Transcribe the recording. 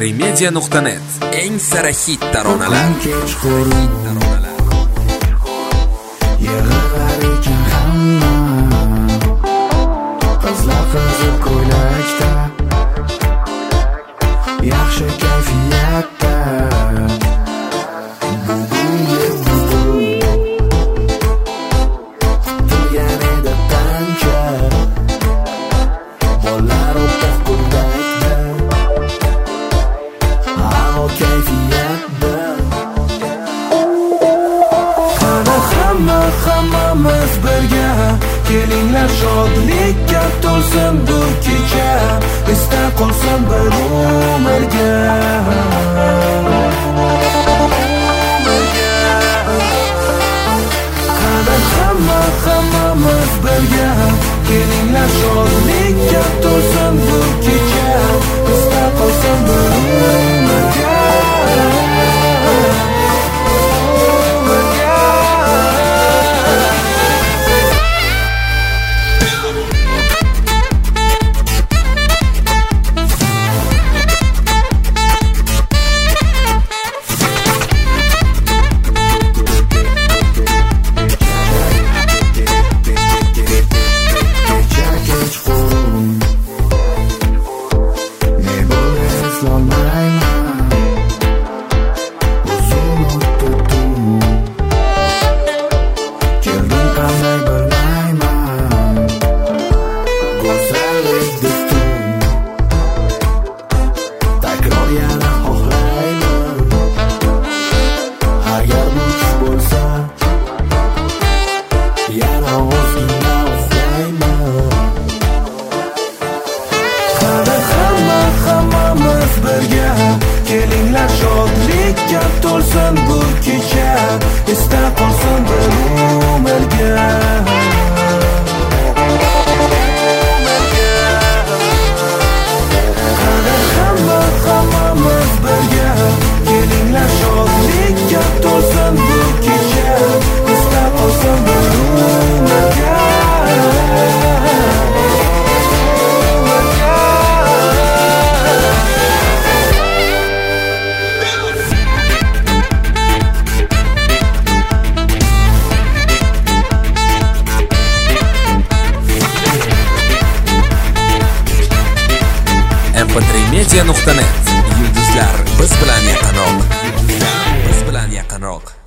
mp3media.net eng sara hit taronalar. Yig'lar ekan hamma qizlar qizil ko'ylakda, yaxshi kayfiyatda. Kutilgan edi qancha bollar o'tib ko'rdakda, havo kayfiyatda. Hammamiz birga kelinglar, shodlikka to'lsin bu kecha, esda qolsin bir umrga. Hammamiz birga kelinglar, shodlikka to'lsin bu kecha, esda qolsin bir umrga. Hammamiz birga kelinglar, shodlikka to'lsin bu kecha, esda qolsin bir umrga. Hammamiz birga kelinglar, shodlikka to'lsin bu kecha, esda qolsin bir umrga. mp3media.net. Yulduzlar biz bilan yaqinroq.